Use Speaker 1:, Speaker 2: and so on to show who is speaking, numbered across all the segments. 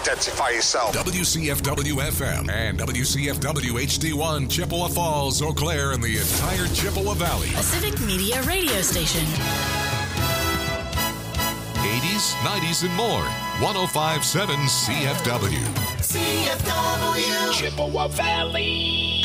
Speaker 1: identify yourself.
Speaker 2: WCFW FM and WCFW HD1 Chippewa Falls, Eau Claire, and the entire Chippewa Valley.
Speaker 3: A Civic Media radio station.
Speaker 2: 80s, 90s, and more. 105.7 CFW.
Speaker 4: CFW Chippewa Valley.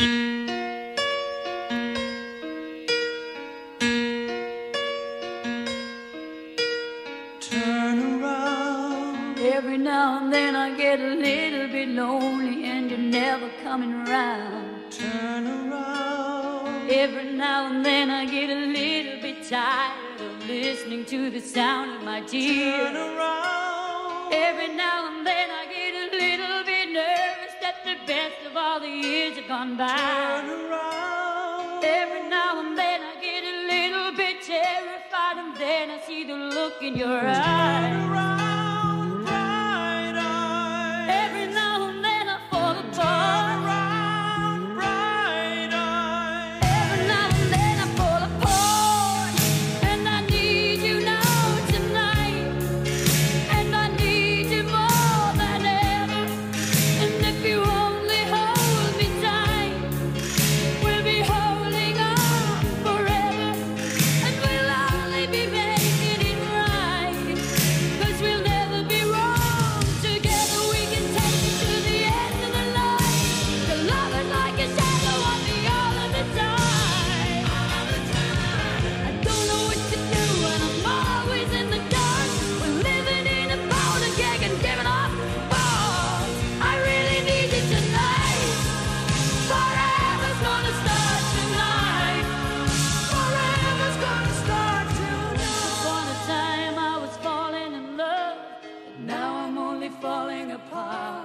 Speaker 5: Turn around. Every now and then I get a little bit lonely and you're never coming around. Turn around. Every now and then I get a little bit tired of listening to the sound of my tears. Turn around. Every now and then I get a little bit nervous that the best of all the years have gone by. Turn around. Every now and then I get a little bit terrified, and then I see the look in your eyes. Turn around, bright eyes. Every now and then I fall apart. Turn around, bright eyes. Every now and then I fall apart, and I need you now tonight, and I need you more than ever. And if you only hold me tight, we'll be holding on forever, and we'll only be making it right, 'cause we'll never be wrong. Together we can take it to the end of the line. The love is like a shadow on me all of the time. I don't know what to do and I'm always in the dark. We're living in a powder keg and giving off balls. I really need you tonight. Forever's gonna start tonight. Forever's gonna start tonight. Upon a time I was falling in love, but now I'm only falling apart.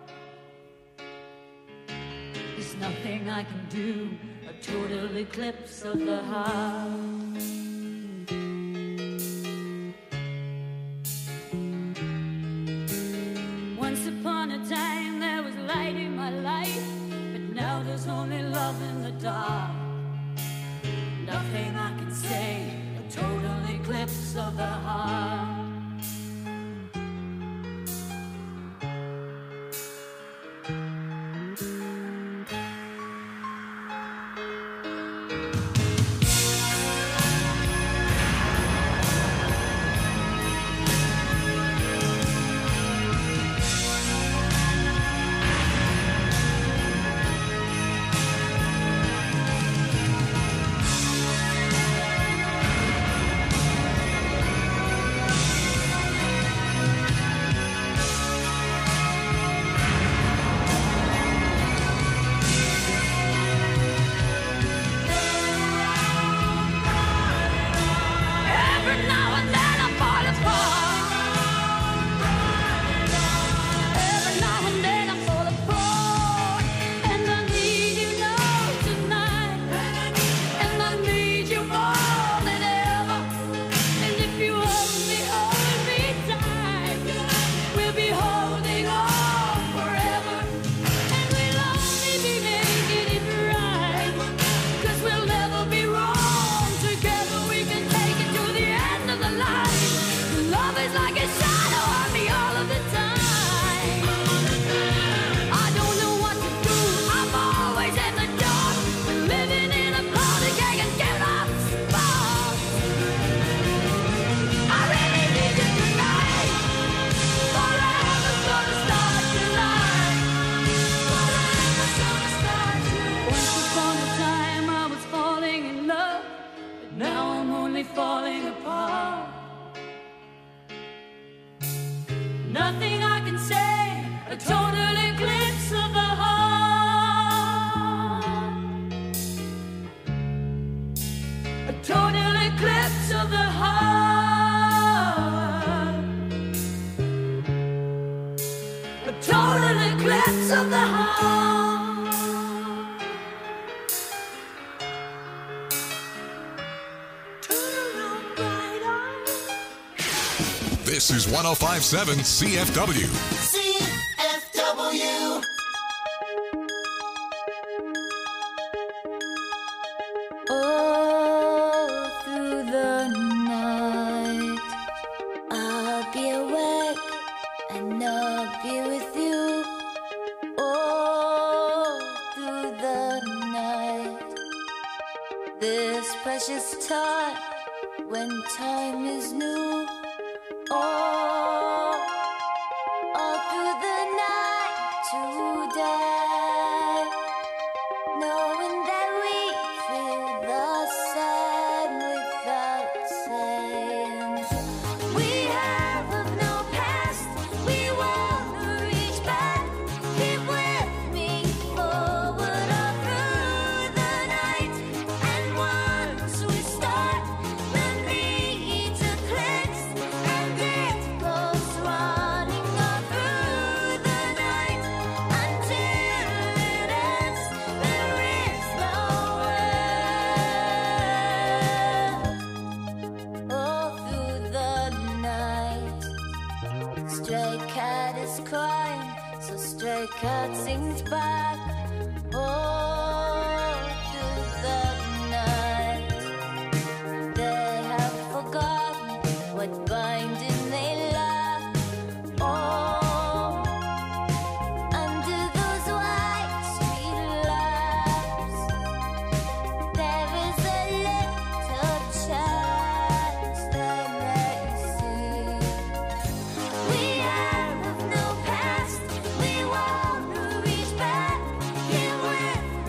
Speaker 5: There's nothing I can do, a total eclipse of the heart. Once upon a time there was light in my life, but now there's only love in the dark. Nothing I can say, a total eclipse of the heart. Every now and then I fall apart. Every now and then I fall apart, and I need you now tonight, and I need you more than ever. And if you hold me tight, we'll be holding on forever, and we'll only be making it right, 'cause we'll never be wrong. Together we can take it to the end of the line. Love is like a shadow on me all of the time. I don't know what to do, I'm always in the dark. We're living in a powder keg and giving off sparks. I really need you tonight. Forever's gonna start tonight. Forever's gonna start tonight. Once upon a time I was falling in love, but now I'm only falling apart. Nothing I can say, a total eclipse of the heart. A total eclipse of the heart. A total eclipse of the heart. Turn around, bright eyes.
Speaker 2: This is 105.7 CFW.
Speaker 4: CFW.
Speaker 5: All through the night, I'll be awake and I'll be with this precious time when time is new. All through the night today, knowing that we feel the same without saying. We have of no past, we wanna reach back. Keep with me forward all through the night. And once we start, the need to cleanse, and it goes running all through the night until it ends. There is no end. All through the night, stray cat is crying, so stray cat sings back. All through the night, they have forgotten what binding they lack. Oh, under those white street lamps, there is a little chance they may see. We have of no past, we wanna reach back. Here with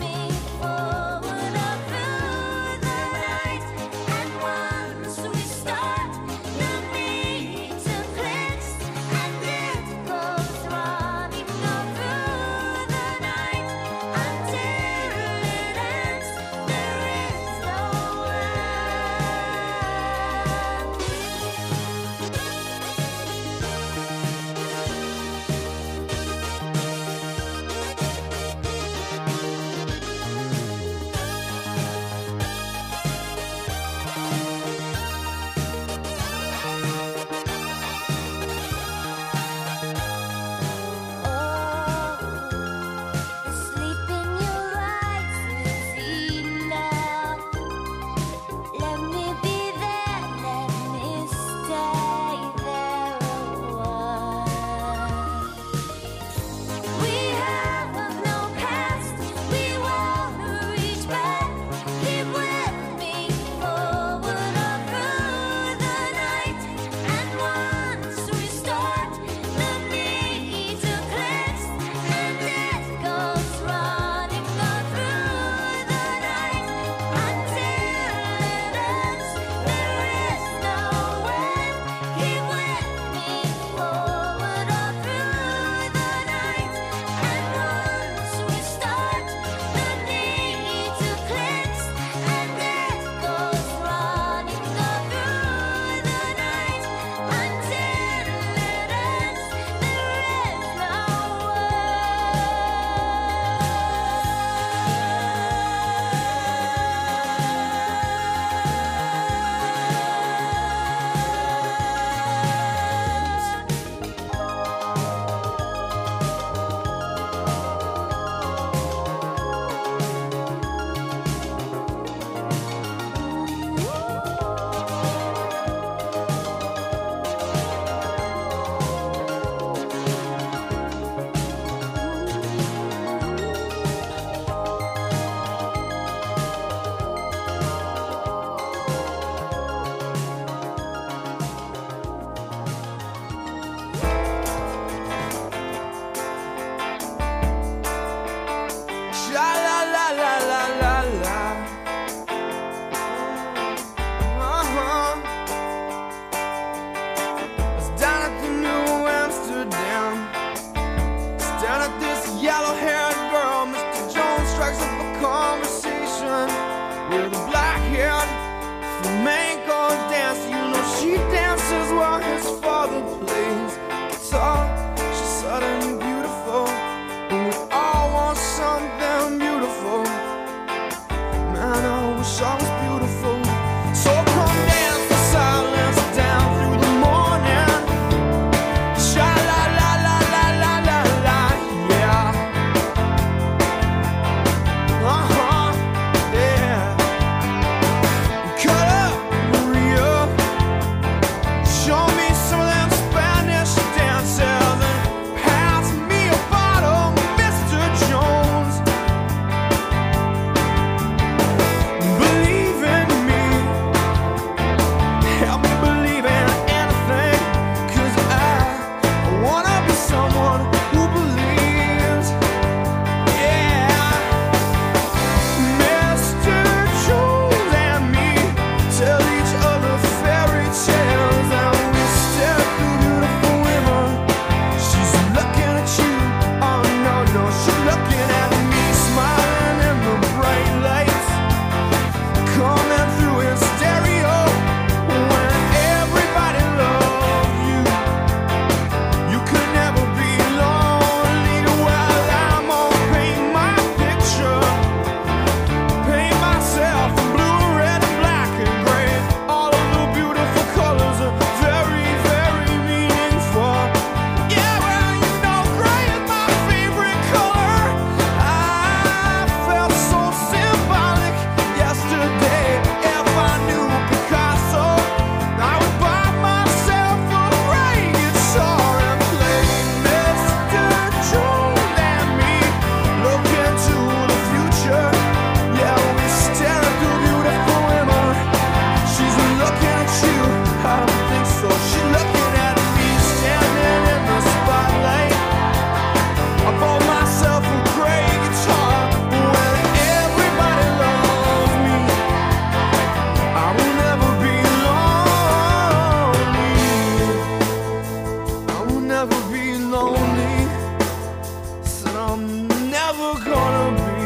Speaker 1: you're gonna be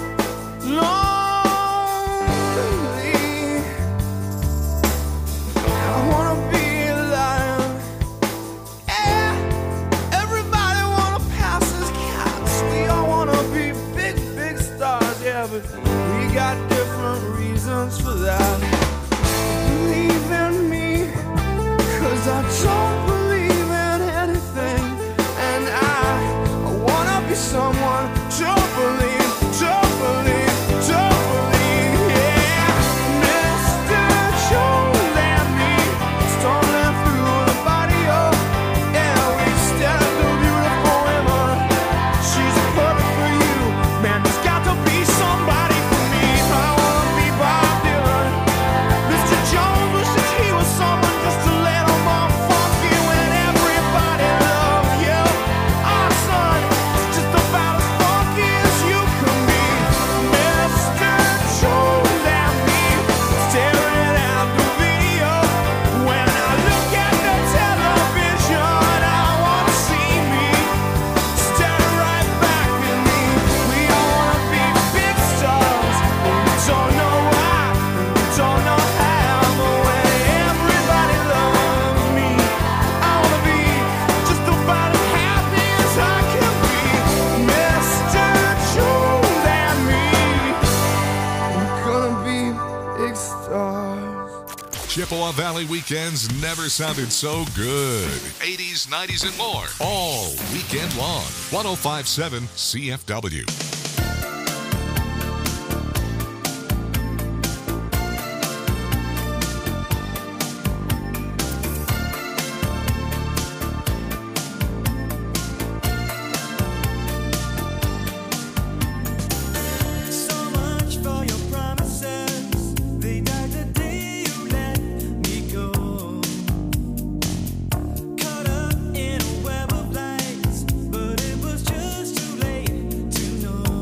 Speaker 1: lonely. I wanna be alive. Yeah, everybody wanna pass as cats. We all wanna be big, big stars. Yeah, but we got different reasons for that. Believe in me, 'cause I don't believe in anything. And I wanna be someone to believe, yeah. Mr. Jones and me, stumbling through the barrio. Yeah, we stare at the beautiful women. She's perfect for you. Man, there's got to be somebody for me. I wanna be Bob Dylan. Mr. Jones wishes he was someone just to let him off funky when everybody loves you. Our son is just about as funky as you can be. Mr. Jones and me, staring at the video. When I look at the television, I wanna see me staring right back at me. We all wanna be big stars, but we don't know why, we don't know how. But when everybody loves me, I wanna be just about as happy as I can be. Mr. Jones and me, we're gonna be big stars.
Speaker 2: Chippewa Valley weekends never sounded so good. 80s, 90s, and more. All weekend long. 1057 CFW.
Speaker 6: So much for your promises. They died the day you let me go. Caught up in a web of lights, but it was just too late to know.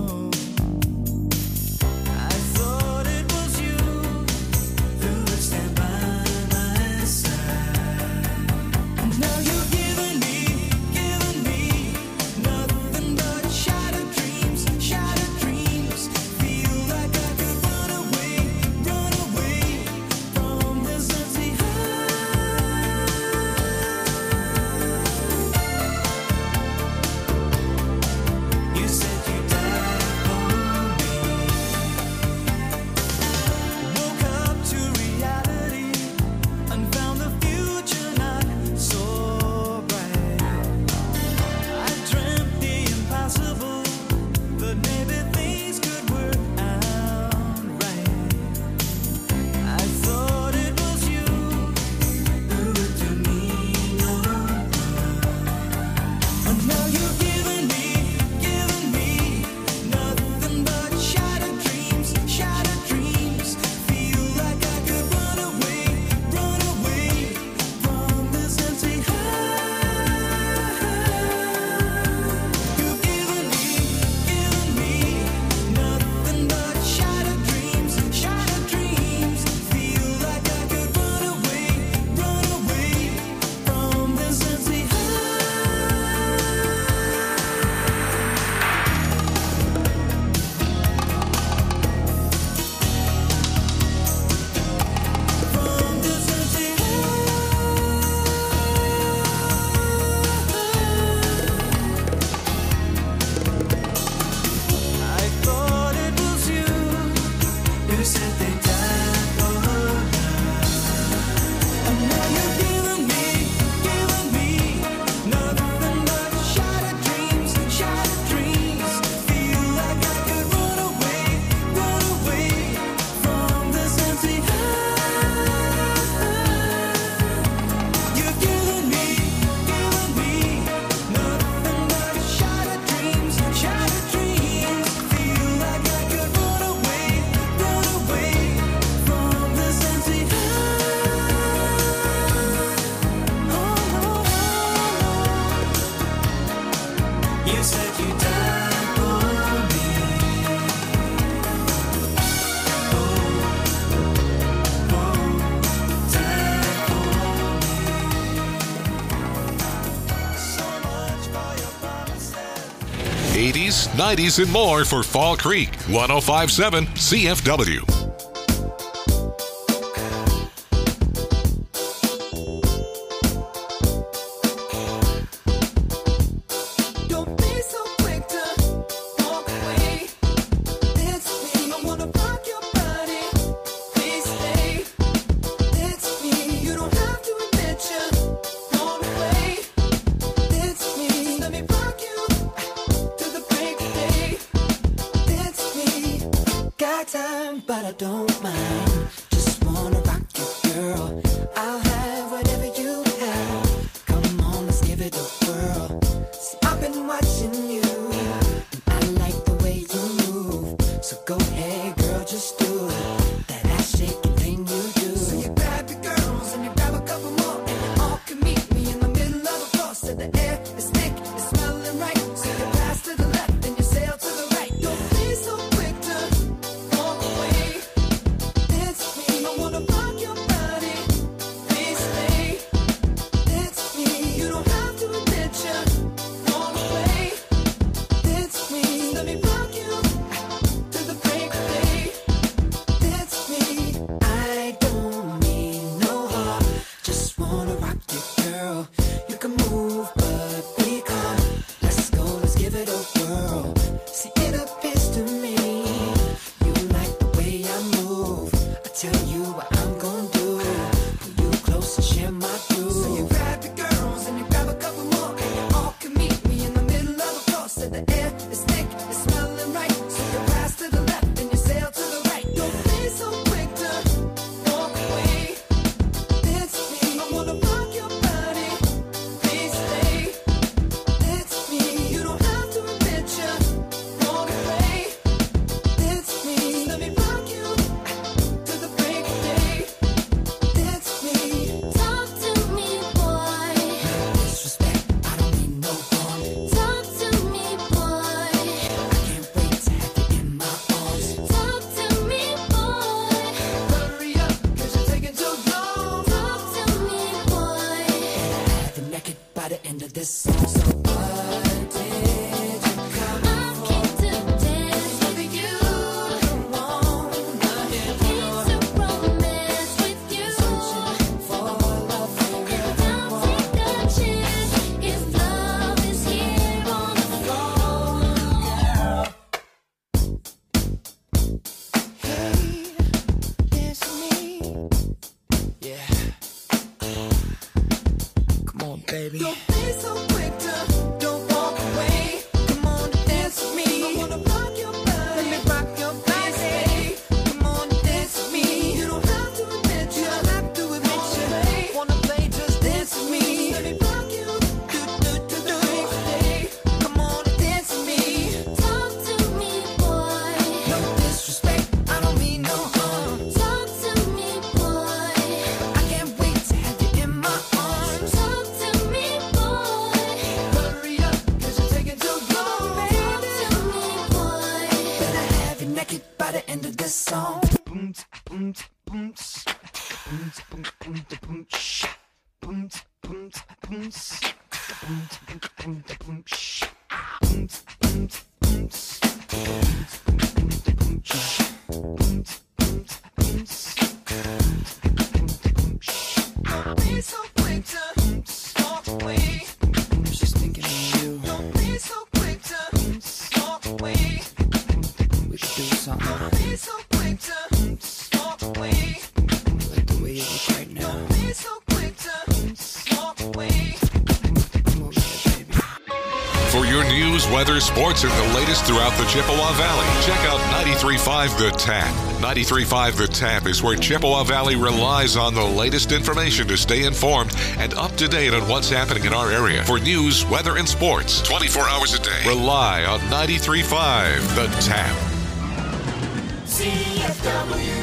Speaker 2: 80s, 90s, and more for Fall Creek. 105.7 CFW.
Speaker 6: Don't be so quick to walk away. It's me. I wanna rock your body. Please stay. It's me. You don't have to admit you're gone away. It's me. Let me rock you to the break of day. It's me. Got time, but I don't mind. Just wanna rock you, girl. I'll have whatever you have. Come on, let's give it a whirl. See, I've been watching you, and I like the way you move. So go ahead, girl, just do it. That ass shaking thing you do. So you grab your girls and you grab a couple more, and you all can meet me in the middle of the floor. So the air is thick, it's smelling right. So you pass to the left and you sail to the right. Don't be so quick to walk away. It's me. I wanna rock your body. Please stay. It's me. You don't have to admit you're gone away. It's me. Let me rock you to the break of day. It's me. I don't mean no harm. Just wanna rock you, girl. You can move, but be calm. Let's go, let's give it a whirl. See, it appears to me you like the way I move. I tell you what I'm gonna do. Pull you close and share my groove. So you grab your girls and you grab a couple more, and you all can meet me in the middle of the floor. So the air is thick, it's smelling right. So you pass to the left and you sail to the right. Don't be so quick to walk away. It's me. I wanna rock your body. Please stay. It's me. You don't have to admit you're gone away. It's me. Let me rock you to the break of day. It's me.
Speaker 5: Talk to me, boy.
Speaker 6: Disrespect, I don't mean no harm.
Speaker 5: Talk to me, boy.
Speaker 6: I can't wait to have you in my arms.
Speaker 5: Talk to me, boy.
Speaker 6: Hurry up, 'cause you're taking too long.
Speaker 5: Talk to me, boy.
Speaker 6: Have you naked by the end of this song. So what did you come
Speaker 5: I came to dance with you.
Speaker 6: wanna hear
Speaker 5: Came to romance with you.
Speaker 6: for love?
Speaker 5: Now take a chance. If love is here on the floor.
Speaker 6: Hey, it's me. Yeah. Come on, baby. Don't be so quick to don't walk away. Come on, dance with me. I wanna rock your body. Let me rock your body. Come on, dance with me. You don't have to admit you. Don't have to admit you. Wanna play? Just dance with me. Let me rock you. Do. Come on, dance with me.
Speaker 5: Talk to me, boy.
Speaker 6: No disrespect, I don't mean no harm.
Speaker 5: Talk to me, boy.
Speaker 6: I can't wait to have you in my arms.
Speaker 5: Talk to me, boy.
Speaker 6: Hurry up, 'cause you're taking too long,
Speaker 5: Talk
Speaker 6: baby.
Speaker 5: to me, boy.
Speaker 6: Better have you naked by the end of this song. Don't be so quick to walk away. I'm just thinking of you. Don't be so quick to walk away. We could do something. Don't be so quick to walk away. Like the way you look right now. Don't be so quick to walk away. Come over here, baby.
Speaker 2: For your news, weather, sports, and the latest throughout the Chippewa Valley, check out 93.5 The Tap. 93.5 The Tap is where Chippewa Valley relies on the latest information to stay informed and up to date on what's happening in our area. For news, weather, and sports, 24 hours a day, rely on 93.5 The Tap.
Speaker 4: CFW.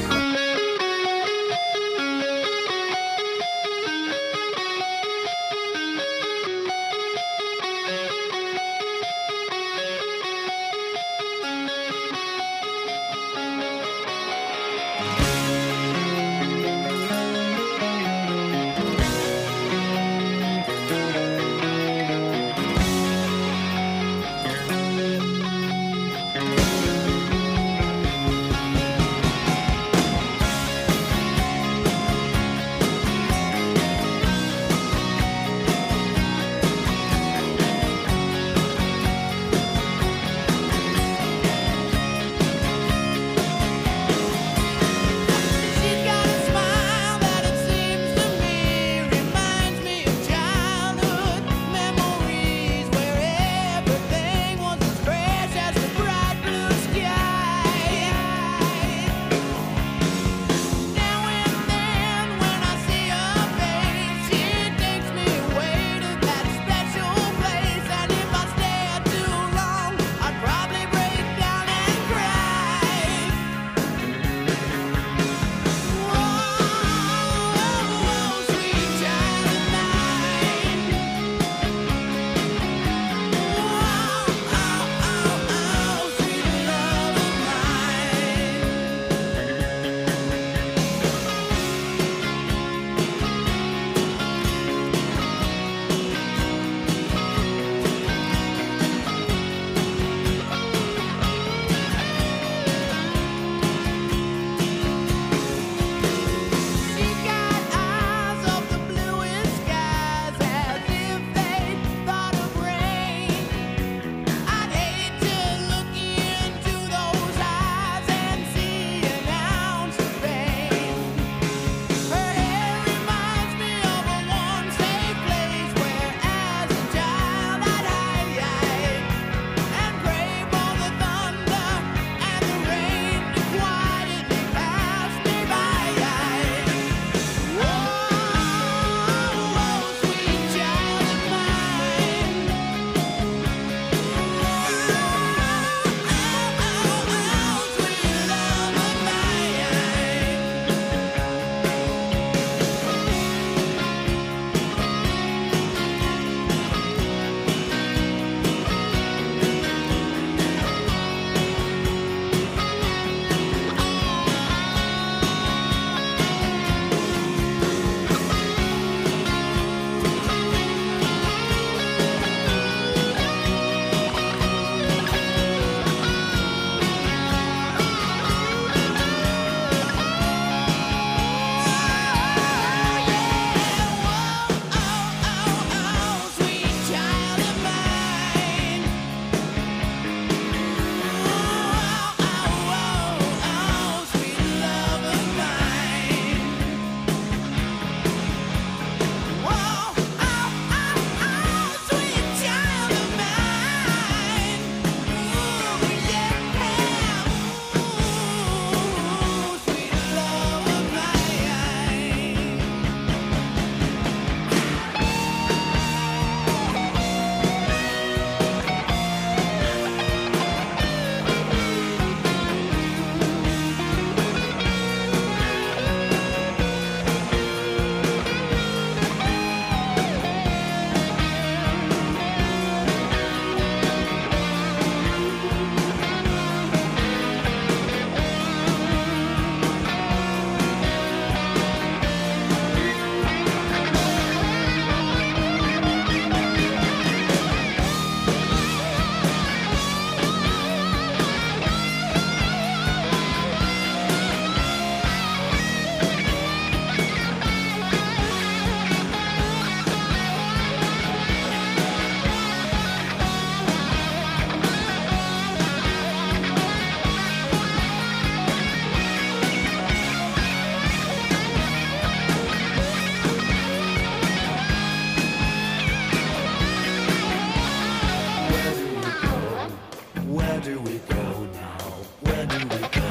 Speaker 1: we go now? Where do we go?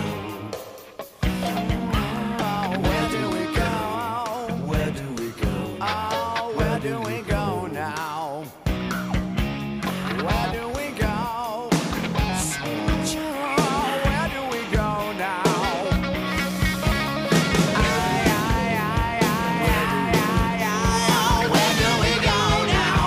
Speaker 1: Where do we go? Where do we go? Oh, where do we go now? Where do we go? Where do we go now? Where do we go now?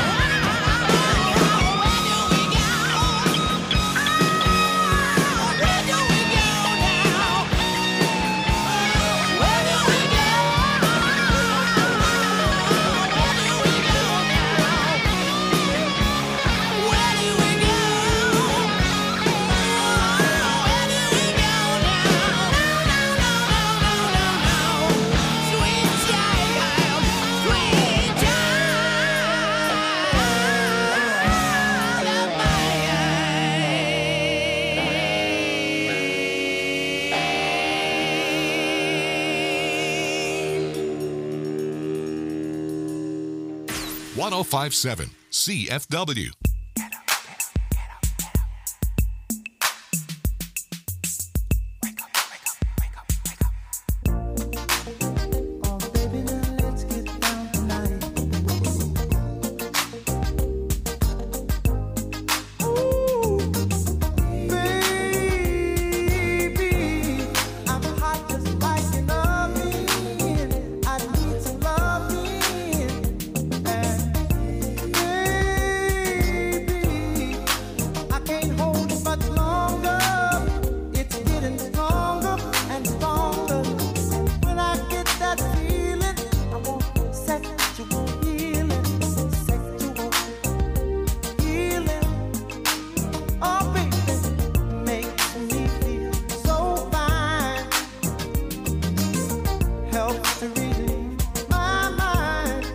Speaker 2: .1057 CFW.
Speaker 1: Oh, baby, now let's get down tonight. Ooh, baby, I'm hot just like an oven. I need some loving. And baby, I can't hold it much longer. It's getting stronger and stronger. When I get that feeling, I want sexual healing, sexual healing. Oh, baby, makes me feel so fine. Helps to relieve my mind.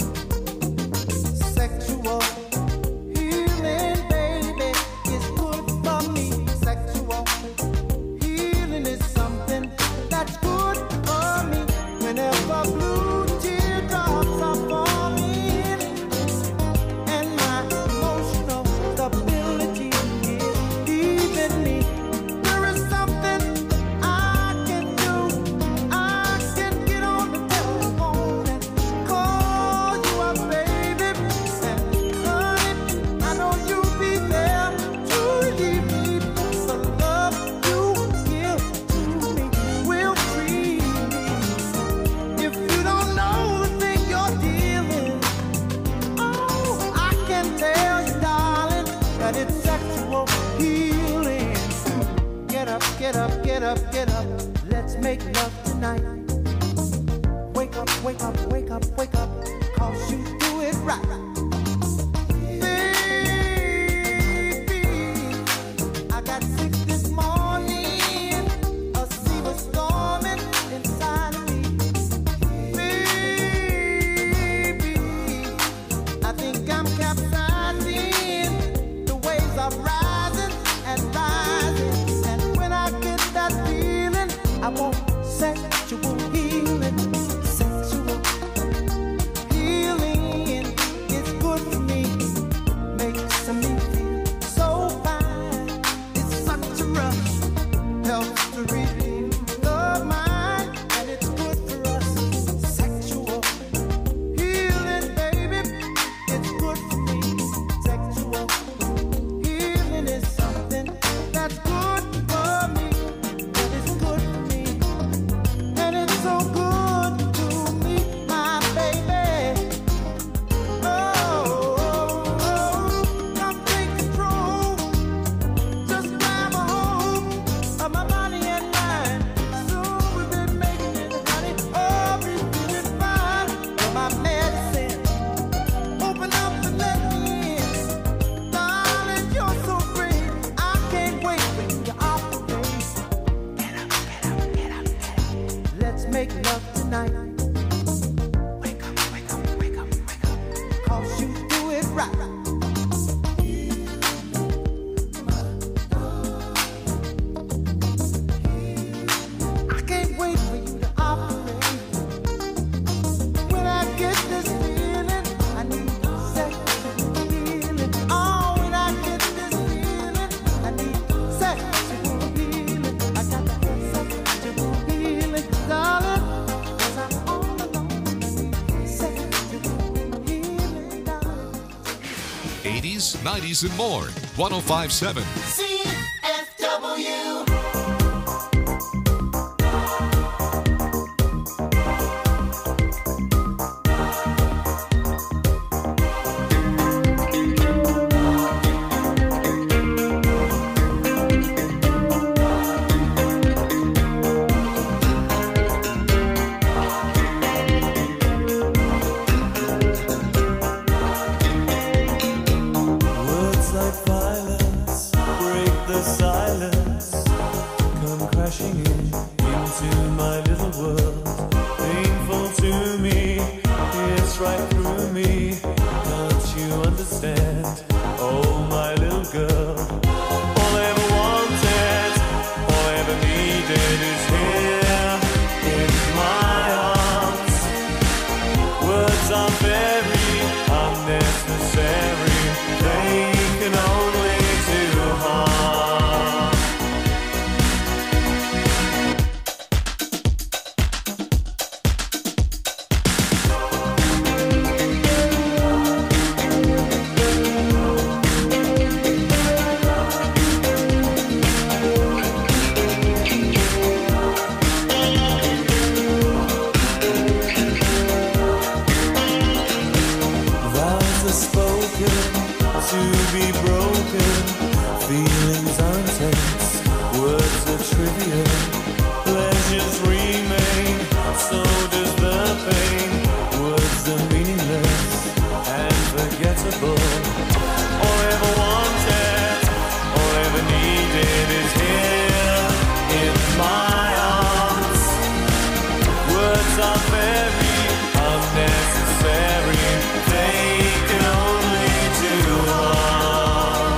Speaker 1: Sexual healing, baby, is good for me. Sexual healing is something that's good for me. Whenever blue teardrops are falling and my emotional stability is leaving me, there is something I can do. I can get on the telephone and call you up, baby, and honey, I know you'll be there to relieve me. The love you give to me will free me. If you don't know the thing you're dealing, oh, I can tell you, darling, that it's sexual healing. Get up, get up, get up, get up. Let's make love tonight. Wake up, wake up, wake up, wake up, 'cause you do it right. Baby, I got sick this morning. A sea was storming inside of me. Baby, I think I'm capsizing. The waves are rising and rising. And when I get that feeling, I want sexual healing. Sexual healing is
Speaker 2: 90s, and more. 105.7.
Speaker 4: CFW.
Speaker 6: Words like violence break the silence, come crashing into my little world. Painful to me, it's right through me. Can't you understand? Oh, my little girl. All I ever wanted, all I ever needed is here in my arms. Words are very unnecessary. They can only do harm. Vows are spoken to be broken. Feelings are intense, words are trivial. Pleasures remain, so does the pain. Words are meaningless and forgettable. All I ever wanted, all I ever needed is here in my arms. Words are very unnecessary. They can only do harm.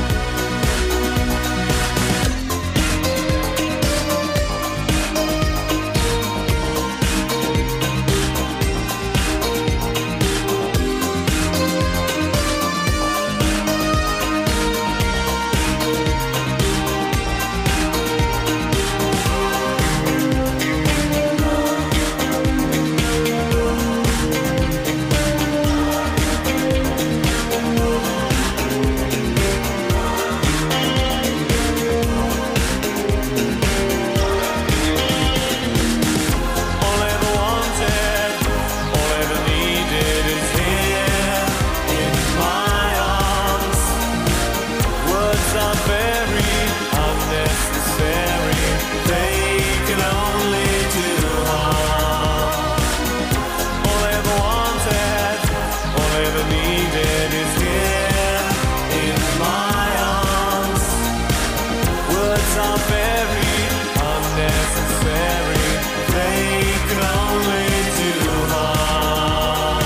Speaker 6: All I ever wanted, all I ever needed is here in my arms. Words are very unnecessary. They can only do harm. All I ever wanted, all I ever needed is here in my arms. Words are very unnecessary. They can only do harm.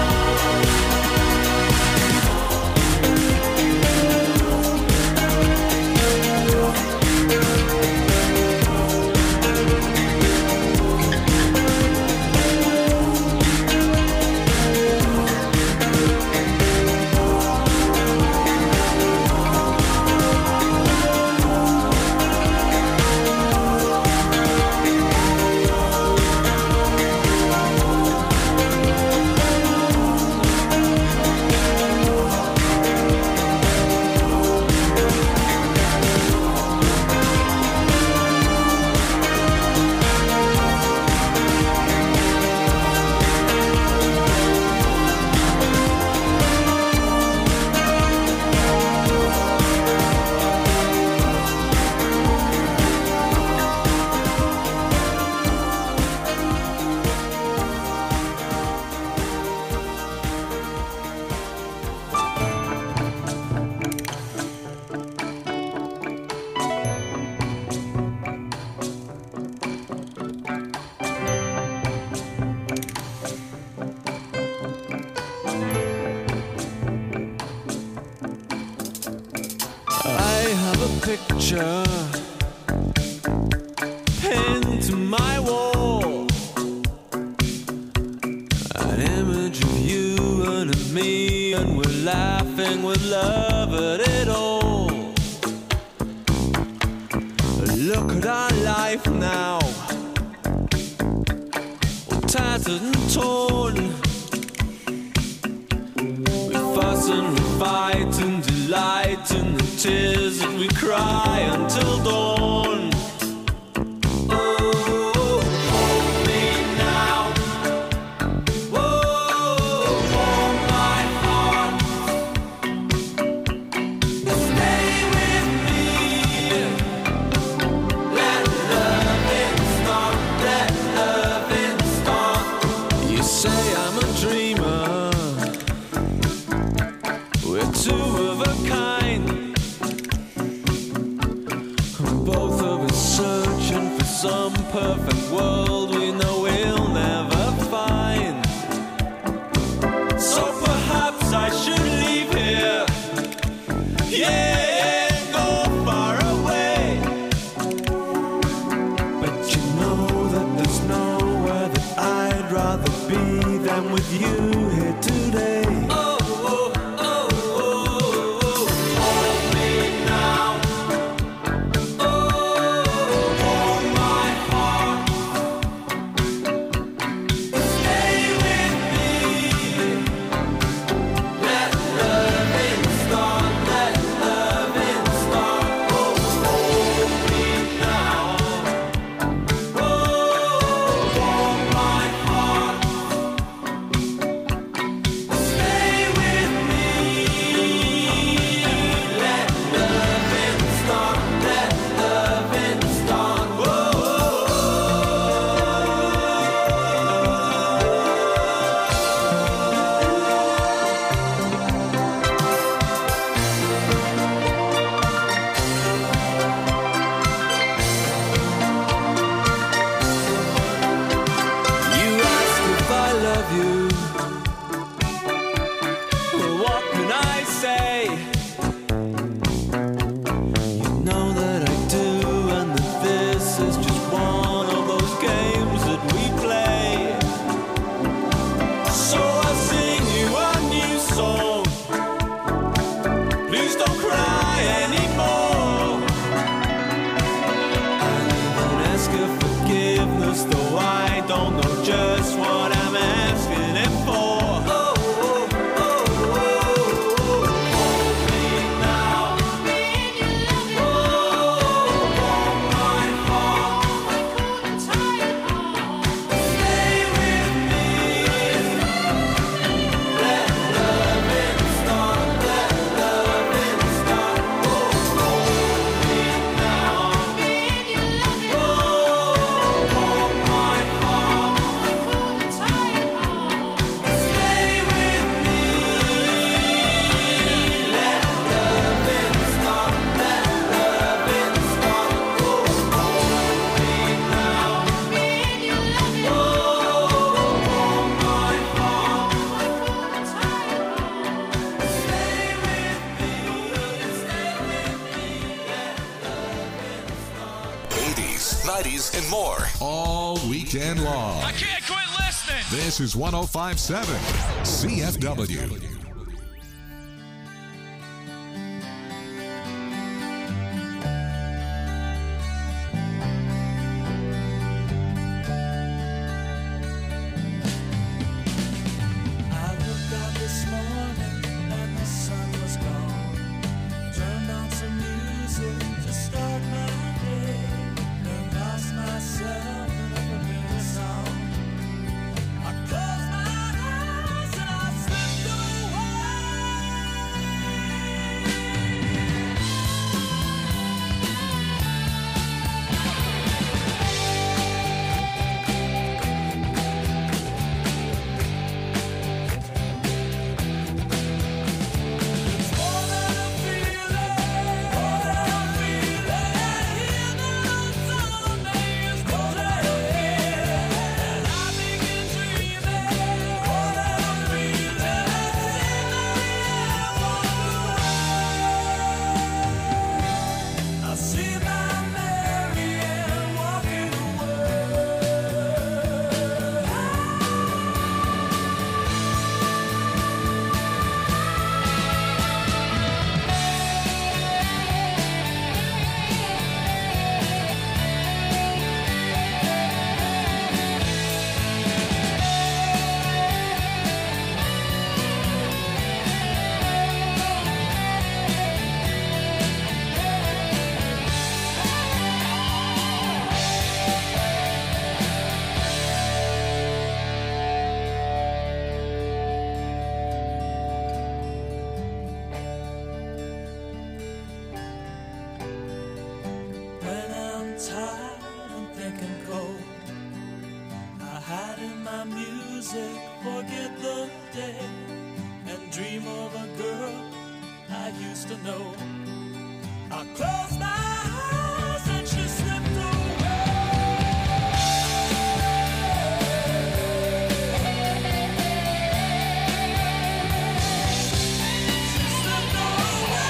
Speaker 6: I have a picture pinned to my wall, an image of you and of me, and we're laughing with love at it all. Look at our life now, all tattered and torn. We fuss and we fight and
Speaker 7: tears that we cry until dawn. Oh, hold me now. Oh, warm my heart. Stay with me. Let loving start. Let loving start. You say I'm a dreamer. We're two of a kind. Both of us searching for some perfect world we know we'll never find. So perhaps I should leave here. Yeah, go far away. But you know that there's nowhere that I'd rather be than with you here today. Though I don't know just what I'm asking it for. Hold me now. Oh, warm my heart. Stay with me. Let loving start. Let loving start. Oh, hold me now.
Speaker 2: And more all weekend long.
Speaker 8: I can't quit listening.
Speaker 2: This is 105.7 CFW.
Speaker 6: Myself and I slipped away.
Speaker 7: sick and cold. I hide in my music, forget the day, and dream of a girl I used to know. I close my eyes and she slipped away. She slipped away.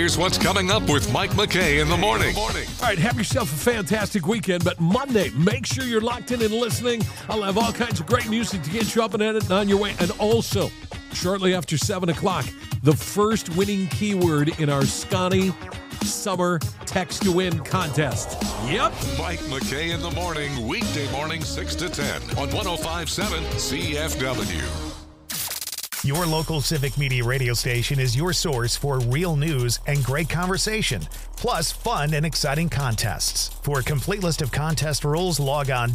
Speaker 2: here's what's coming up with Mike McKay in the morning.
Speaker 8: All right, have yourself a fantastic weekend, but Monday, make sure you're locked in and listening. I'll have all kinds of great music to get you up and at it and on your way. And also, shortly after 7 o'clock, the first winning keyword in our Scotty Summer Text to Win contest. Yep.
Speaker 2: Mike McKay in the morning, weekday morning 6 to 10 on 105.7 CFW.
Speaker 9: Your local Civic Media radio station is your source for real news and great conversation, plus fun and exciting contests. For a complete list of contest rules, log on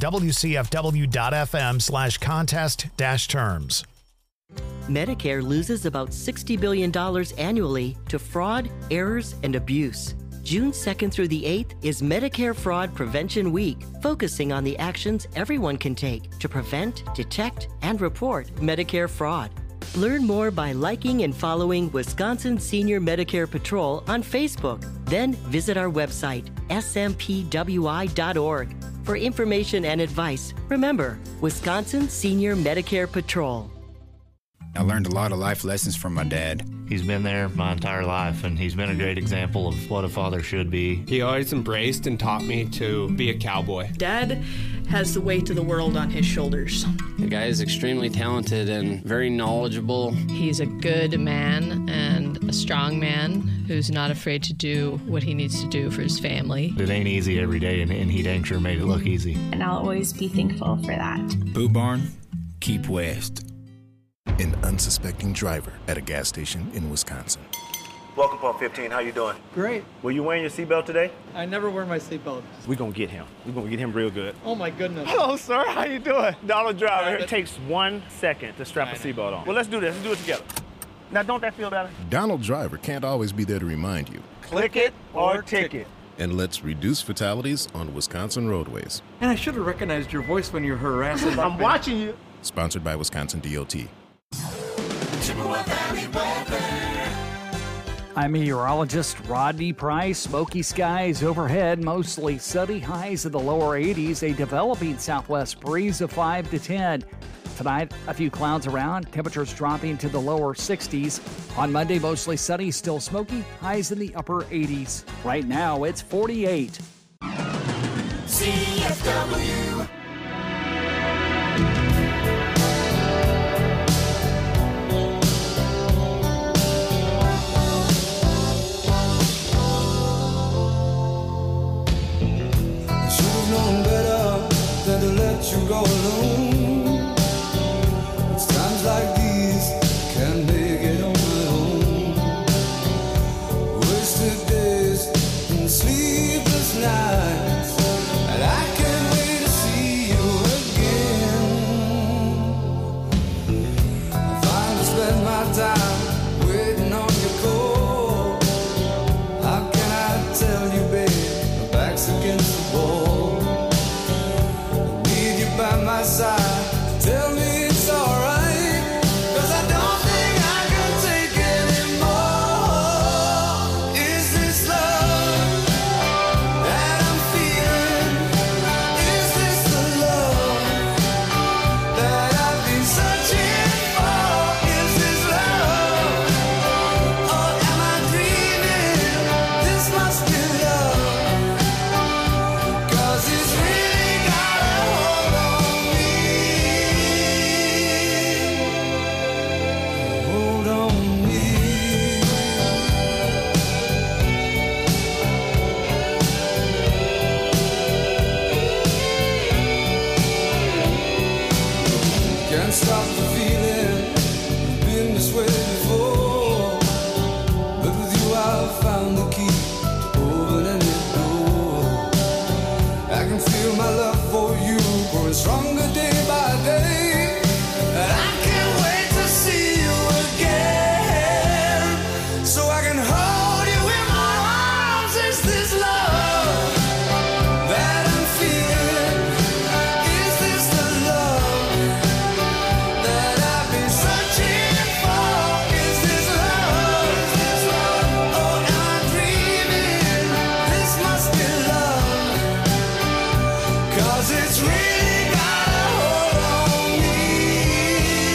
Speaker 9: wcfw.fm/contest-terms.
Speaker 10: Medicare loses about $60 billion annually to fraud, errors, and abuse. June 2nd through the 8th is Medicare Fraud Prevention Week, focusing on the actions everyone can take to prevent, detect, and report Medicare fraud. Learn more by liking and following Wisconsin Senior Medicare Patrol on Facebook. Then visit our website, smpwi.org. For information and advice, remember, Wisconsin Senior Medicare Patrol.
Speaker 11: I learned a lot of life lessons from my dad.
Speaker 12: He's been there my entire life, and he's been a great example of what a father should be.
Speaker 13: He always embraced and taught me to be a cowboy.
Speaker 14: Dad has the weight of the world on his shoulders.
Speaker 15: The guy is extremely talented and very knowledgeable.
Speaker 16: He's a good man and a strong man who's not afraid to do what he needs to do for his family.
Speaker 12: It ain't easy every day, and he dang sure made it look easy.
Speaker 17: And I'll always be thankful for that.
Speaker 11: Boot Barn, keep west.
Speaker 18: An unsuspecting driver at a gas station in Wisconsin.
Speaker 19: Welcome, Pump 15. How you doing?
Speaker 20: Great.
Speaker 19: Were you wearing your seatbelt today?
Speaker 20: I never wear my seatbelt.
Speaker 19: We're going to get him. We're going to get him real good.
Speaker 20: Oh, my goodness.
Speaker 19: Hello, sir. How you doing? Donald Driver. It takes 1 second to strap a seatbelt on. Well, let's do this. Let's do it together. Now, don't that feel better?
Speaker 18: Donald Driver can't always be there to remind you.
Speaker 19: Click it or ticket.
Speaker 18: And let's reduce fatalities on Wisconsin roadways.
Speaker 20: And I should have recognized your voice when you were harassing.
Speaker 19: I'm watching you.
Speaker 18: Sponsored by Wisconsin DOT.
Speaker 4: Chippewa Valley weather.
Speaker 21: I'm meteorologist Rodney Price. Smoky skies overhead, mostly sunny, highs in the lower 80s, a developing southwest breeze of 5 to 10. Tonight, a few clouds around, temperatures dropping to the lower 60s. On Monday, mostly sunny, still smoky, highs in the upper 80s. Right now, it's 48.
Speaker 4: CFW.
Speaker 6: Known better than to let you go alone. It's times like these can't make it on my own. Wasted days and sleepless nights, and I can't wait to see you again. I finally spend my time waiting on your call. How can I tell you, babe, my back's against the wall? By my side, tell me it's alright, 'cause I don't think I can take anymore. Is this love that I'm feeling? Is this the love that I've been searching for? Is this love, or am I dreaming? This must be love, 'cause it's really got a hold on. Can't stop the feeling, been this way before, but with you I've found the key to open any door. I can feel my love for you growing stronger day by day, and I can't wait to see you again, so I can hold you in my arms. Is this love that I'm feeling? Is this the love that I've been searching for? Is this love, or am I dreaming? This must be love, 'cause it's really got a hold on me.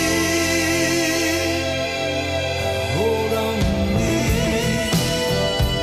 Speaker 6: Hold on me.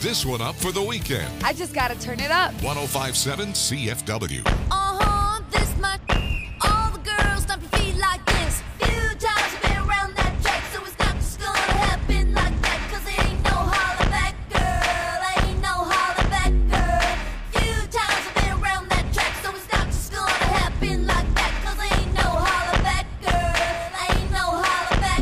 Speaker 2: this one up for the weekend.
Speaker 3: I just gotta turn it up.
Speaker 2: 105.7 CFW.
Speaker 3: This much. All the girls stomp your feet like this. Few times I've been around that track, so it's not just gonna happen like that. 'Cause there ain't no holler back, girl. Ain't no holler back, girl. Few times I've been around that track, so it's not just gonna happen like that. 'Cause there ain't no holler back, girl. Ain't no holler back,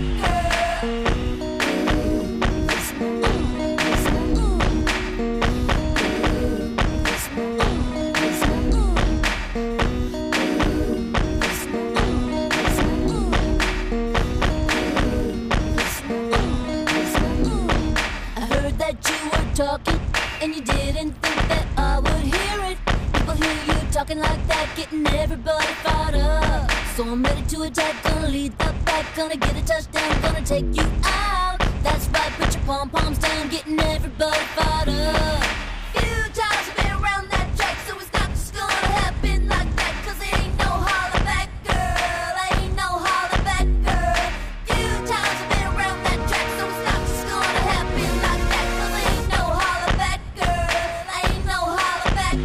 Speaker 3: talking, and you didn't think that I would hear it. People hear you talking like that, getting everybody fired up. So I'm ready to attack, gonna lead the pack, gonna get a touchdown, gonna take you out. That's right, put your pom-poms down, getting everybody fired up. Few times I've been around that track, so it's not just gonna happen like that. 'Cause there ain't no holler back, girl. Ain't no holler back, girl. Few times I've been around that track, so it's not just gonna happen like that. 'Cause there ain't no holler back, girl. Ain't no holler back,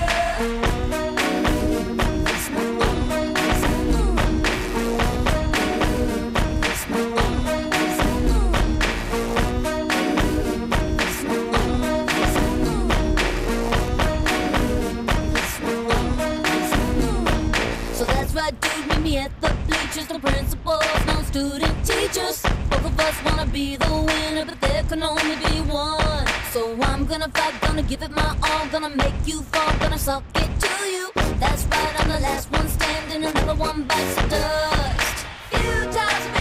Speaker 3: So that's right, dude, meet me at the bleachers. No principals, no student teachers. Both of us wanna be the winner, but there can only be one. So I'm gonna fight, gonna give it my all, gonna make you fall, gonna suck it to you. That's right, I'm the last one standing, another one bites the dust. Few times